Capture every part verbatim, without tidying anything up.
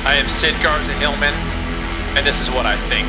I am Sid Garza Hillman, and this is what I think.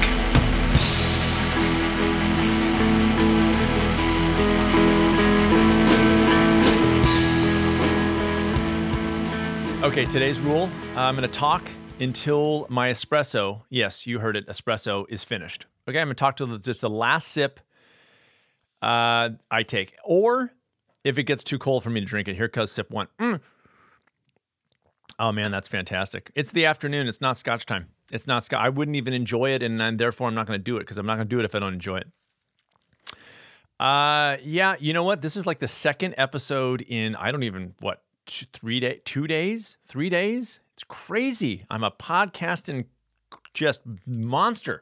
Okay, today's rule, I'm going to talk until my espresso, yes, you heard it, espresso, is finished. Okay, I'm going to talk till just the last sip uh, I take. Or if it gets too cold for me to drink it, here comes sip one. Mm. Oh man, that's fantastic. It's the afternoon. It's not Scotch time. It's not Scotch. I wouldn't even enjoy it, and, and therefore I'm not going to do it because I'm not going to do it if I don't enjoy it. Uh, yeah, you know what? This is like the second episode in, I don't even, what, three day, two days, three days? It's crazy. I'm a podcasting just monster.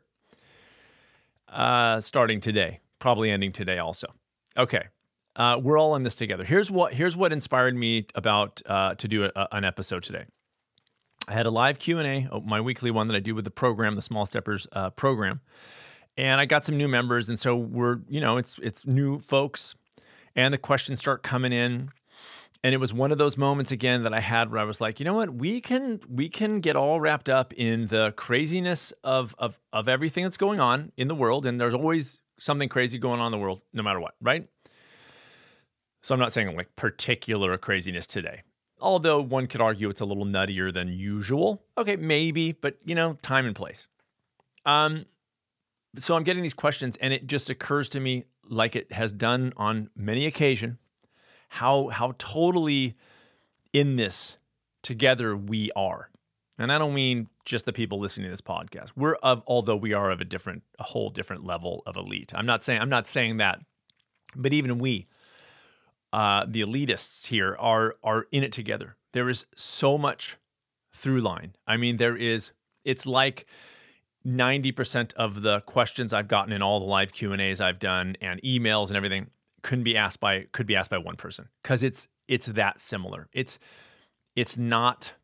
Uh, starting today, probably ending today also. Okay. Uh, we're all in this together. Here's what here's what inspired me about uh, to do a, an episode today. I had a live Q and A, my weekly one that I do with the program, the Small Steppers uh, program, and I got some new members, and so we're you know it's it's new folks, and the questions start coming in, and it was one of those moments again that I had where I was like, you know what, we can we can get all wrapped up in the craziness of of of everything that's going on in the world, and there's always something crazy going on in the world, no matter what, right? So I'm not saying like particular craziness today, although one could argue it's a little nuttier than usual. Okay, maybe, but you know, time and place. Um, so I'm getting these questions, and it just occurs to me, like it has done on many occasions, how how totally in this together we are. And I don't mean just the people listening to this podcast. We're of, although we are of a different, a whole different level of elite. I'm not saying I'm not saying that, but even we. Uh, the elitists here are are in it together. There is so much through line. I mean, there is, it's like ninety percent of the questions I've gotten in all the live Q and A's I've done and emails and everything couldn't be asked by, could be asked by one person because it's it's that similar. It's it's not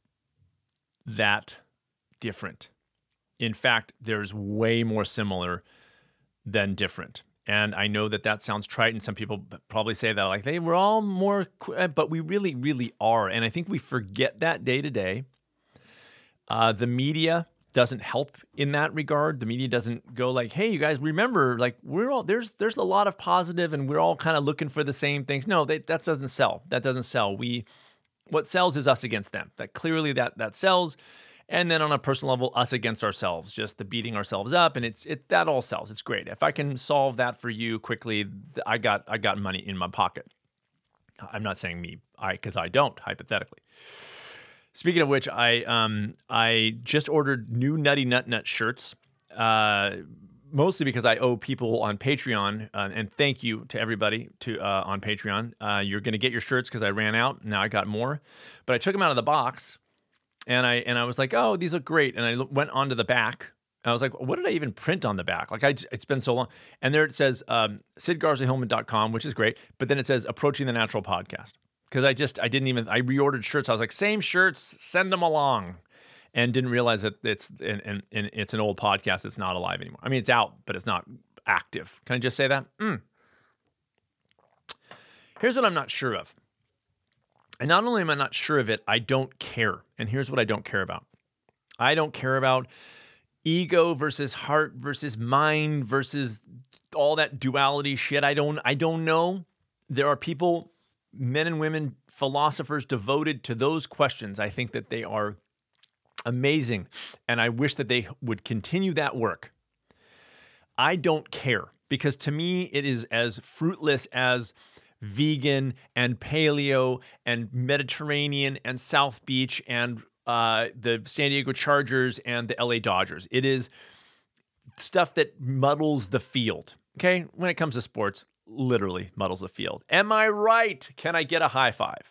that different. In fact, there's way more similar than different. And I know that that sounds trite, and some people probably say that like, they were all more, but we really, really are. And I think we forget that day to day. Uh, the media doesn't help in that regard. The media doesn't go like, hey, you guys, remember, like we're all, there's there's a lot of positive, and we're all kind of looking for the same things. No, they, that doesn't sell. That doesn't sell. We, what sells is us against them. That clearly that that sells. And then on a personal level, us against ourselves, just the beating ourselves up, and it's it that all sells. It's great. If I can solve that for you quickly, I got I got money in my pocket. I'm not saying me, I because I don't, hypothetically. Speaking of which, I um I just ordered new Nutty Nut Nut shirts, uh, mostly because I owe people on Patreon, uh, and thank you to everybody to uh, on Patreon. Uh, you're going to get your shirts because I ran out. Now I got more, but I took them out of the box. And I and I was like, oh, these look great. And I went onto the back. I was like, what did I even print on the back? Like, I, it's been so long. And there it says um, sid garza hillman dot com, which is great. But then it says Approaching the Natural Podcast. Because I just, I didn't even, I reordered shirts. I was like, same shirts, send them along. And didn't realize that it's, and, and, and it's an old podcast. It's not alive anymore. I mean, it's out, but it's not active. Can I just say that? Mm. Here's what I'm not sure of. And not only am I not sure of it, I don't care. And here's what I don't care about. I don't care about ego versus heart versus mind versus all that duality shit. I don't I don't know. There are people, men and women, philosophers devoted to those questions. I think that they are amazing. And I wish that they would continue that work. I don't care because to me, it is as fruitless as vegan and paleo and Mediterranean and South Beach and uh, the San Diego Chargers and the L A Dodgers. It is stuff that muddles the field. Okay, when it comes to sports, literally muddles the field. Am I right? Can I get a high five?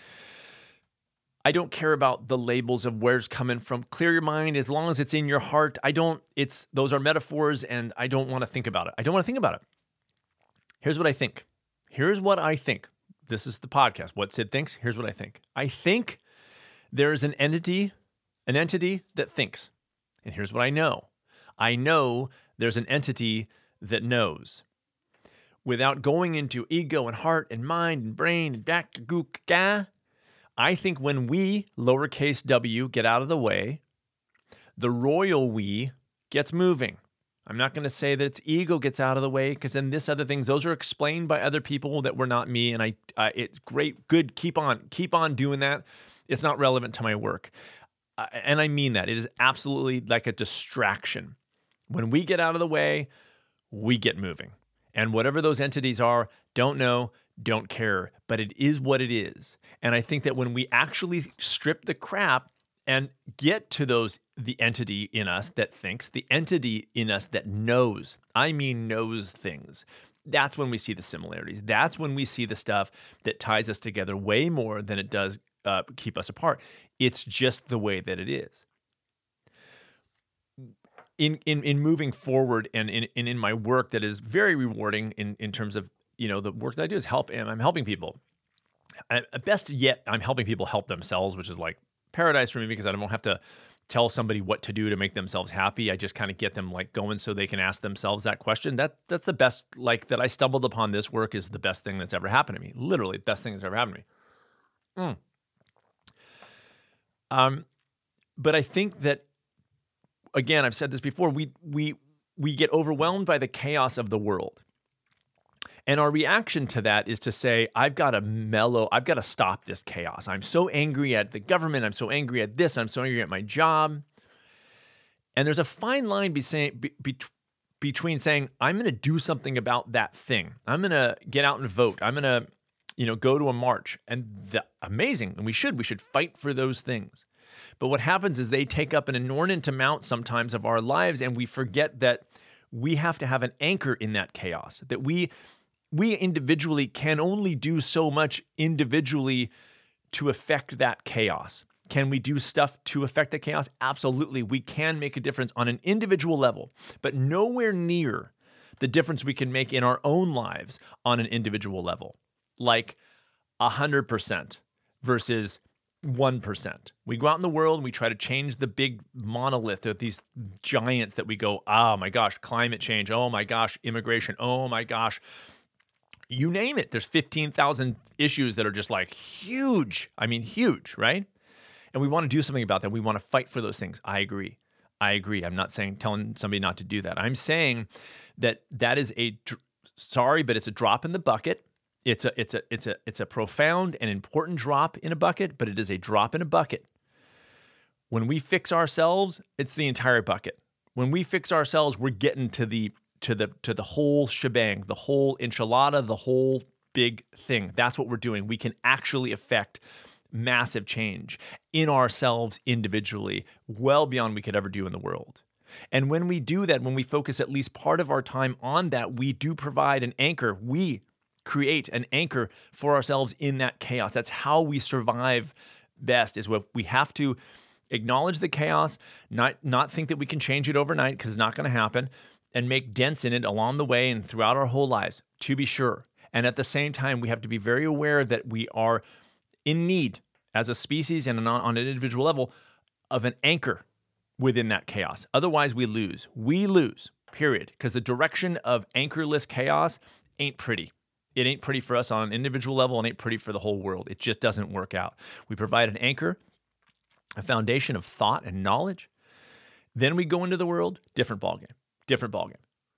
I don't care about the labels of where's coming from. Clear your mind as long as it's in your heart. I don't, it's, those are metaphors and I don't want to think about it. I don't want to think about it. Here's what I think. Here's what I think. This is the podcast. What Sid thinks. Here's what I think. I think there is an entity, an entity that thinks. And here's what I know. I know there's an entity that knows. Without going into ego and heart and mind and brain and back, gook, ga, I think when we, lowercase w, get out of the way, the royal we gets moving. I'm not going to say that its ego gets out of the way, because then this other things, those are explained by other people that were not me. And I, uh, it's great, good, keep on, keep on doing that. It's not relevant to my work. Uh, and I mean that. It is absolutely like a distraction. When we get out of the way, we get moving. And whatever those entities are, don't know, don't care, but it is what it is. And I think that when we actually strip the crap and get to those, the entity in us that thinks, the entity in us that knows, I mean knows things, that's when we see the similarities. That's when we see the stuff that ties us together way more than it does uh, keep us apart. It's just the way that it is. In in in moving forward and in, in, in my work that is very rewarding in, in terms of, you know, the work that I do is help, and I'm helping people. I, best yet, I'm helping people help themselves, which is like paradise for me, because I don't have to tell somebody what to do to make themselves happy. I just kind of get them like going so they can ask themselves that question. That that's the best, like that I stumbled upon this work is the best thing that's ever happened to me. Literally, the best thing that's ever happened to me. Mm. Um, but I think that, again, I've said this before, we we we get overwhelmed by the chaos of the world. And our reaction to that is to say, I've got to mellow, I've got to stop this chaos. I'm so angry at the government. I'm so angry at this. I'm so angry at my job. And there's a fine line be saying, be, be, between saying, I'm going to do something about that thing. I'm going to get out and vote. I'm going to, you know, go to a march. And the, amazing. And we should. We should fight for those things. But what happens is they take up an inordinate amount sometimes of our lives, and we forget that we have to have an anchor in that chaos, that we... We individually can only do so much individually to affect that chaos. Can we do stuff to affect the chaos? Absolutely. We can make a difference on an individual level, but nowhere near the difference we can make in our own lives on an individual level, like one hundred percent versus one percent. We go out in the world and we try to change the big monolith of these giants that we go, oh my gosh, climate change. Oh my gosh, immigration. Oh my gosh. You name it. There's fifteen thousand issues that are just like huge. I mean, huge, right? And we want to do something about that. We want to fight for those things. I agree. I agree. I'm not saying telling somebody not to do that. I'm saying that that is a sorry, but it's a drop in the bucket. It's a it's a it's a it's a profound and important drop in a bucket, but it is a drop in a bucket. When we fix ourselves, it's the entire bucket. When we fix ourselves, we're getting to the to the to the whole shebang, the whole enchilada, the whole big thing. That's what we're doing. We can actually affect massive change in ourselves individually, well beyond we could ever do in the world. And when we do that, when we focus at least part of our time on that, we do provide an anchor. We create an anchor for ourselves in that chaos. That's how we survive best, is what we have to acknowledge the chaos, not not think that we can change it overnight, because it's not going to happen, and make dents in it along the way and throughout our whole lives, to be sure. And at the same time, we have to be very aware that we are in need as a species and on an individual level of an anchor within that chaos. Otherwise, we lose. We lose, period. Because the direction of anchorless chaos ain't pretty. It ain't pretty for us on an individual level, and ain't pretty for the whole world. It just doesn't work out. We provide an anchor, a foundation of thought and knowledge. Then we go into the world, different ballgame. Different ballgame.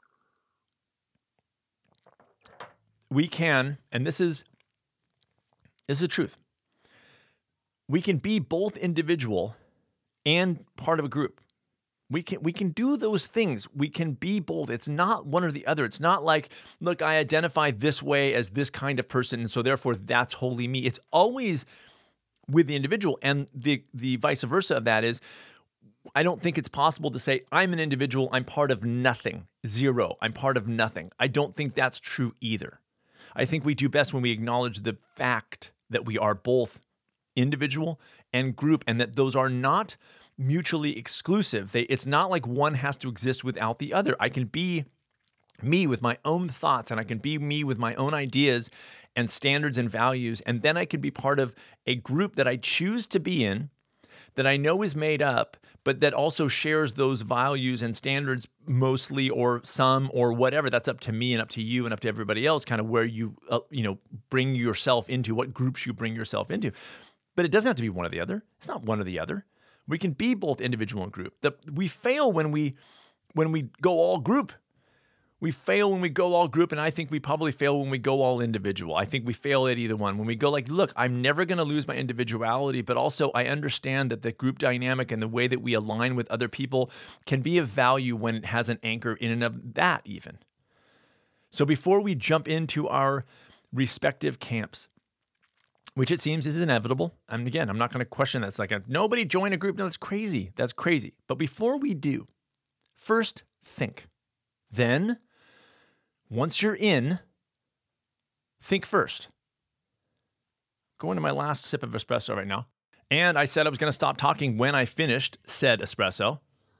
We can, and this is, this is the truth, we can be both individual and part of a group. We can we can do those things. We can be both. It's not one or the other. It's not like, look, I identify this way as this kind of person, and so therefore that's wholly me. It's always with the individual, and the the vice versa of that is, I don't think it's possible to say, I'm an individual, I'm part of nothing, zero, I'm part of nothing. I don't think that's true either. I think we do best when we acknowledge the fact that we are both individual and group, and that those are not mutually exclusive. They, it's not like one has to exist without the other. I can be me with my own thoughts, and I can be me with my own ideas and standards and values, and then I can be part of a group that I choose to be in, that I know is made up, but that also shares those values and standards mostly, or some, or whatever. That's up to me and up to you and up to everybody else, kind of where you, uh, you know, bring yourself into, what groups you bring yourself into. But it doesn't have to be one or the other. It's not one or the other. We can be both individual and group. The, we fail when we when we go all group. We fail when we go all group, and I think we probably fail when we go all individual. I think we fail at either one. When we go like, look, I'm never going to lose my individuality, but also I understand that the group dynamic and the way that we align with other people can be of value when it has an anchor in and of that even. So before we jump into our respective camps, which it seems is inevitable, and again, I'm not going to question that. It's like, a, nobody join a group. No, that's crazy. That's crazy. But before we do, first think. Then, once you're in, think first. Going to my last sip of espresso right now. And I said I was going to stop talking when I finished said espresso.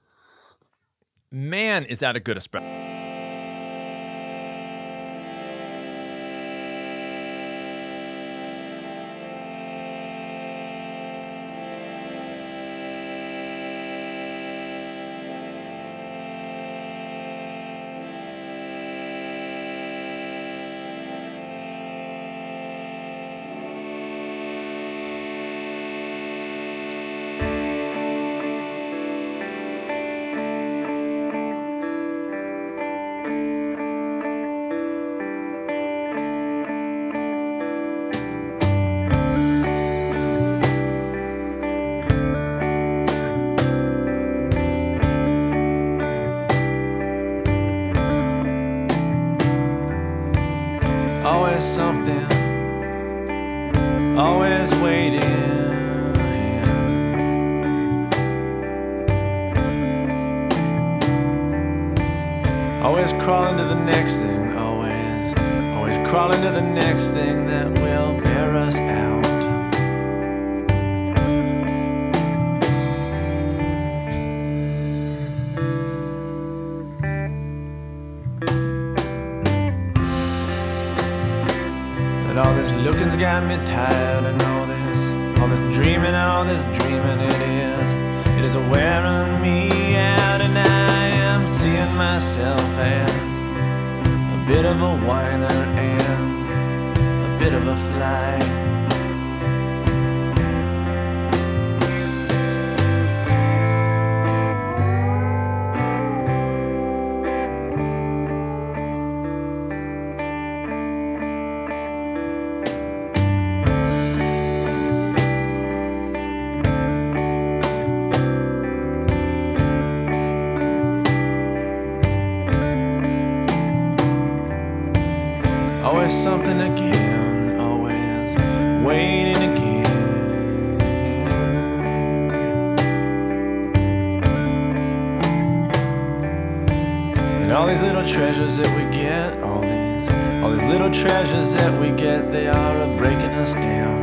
Man, is that a good espresso. Always something, always waiting. Always crawling to the next thing, always, always crawling to the next thing that will bear us out. All this looking's got me tired, and all this, all this dreaming, all this dreaming it is, it is wearing me out, and I am seeing myself as a bit of a whiner and a bit of a fly. Always something again, always waiting again. And all these little treasures that we get, all these, all these little treasures that we get, they are breaking us down.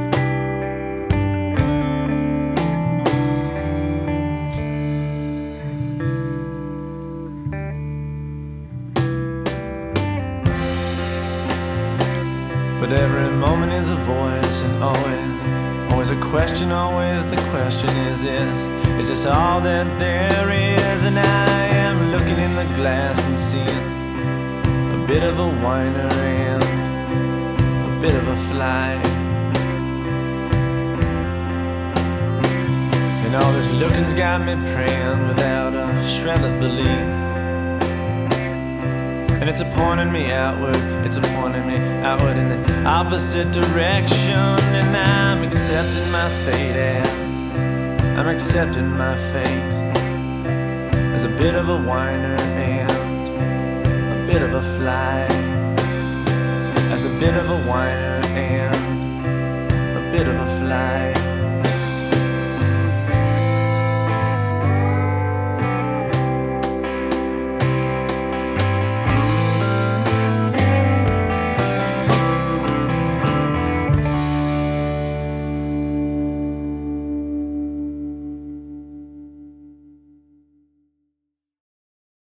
But every moment is a voice, and always, always a question, always the question is this, is this all that there is? And I am looking in the glass and seeing a bit of a whiner and a bit of a fly. And all this looking's got me praying without a shred of belief. And it's a pointing me outward, it's a pointing me outward in the opposite direction. And I'm accepting my fate as, I'm accepting my fate as a bit of a whiner and a bit of a fly. As a bit of a whiner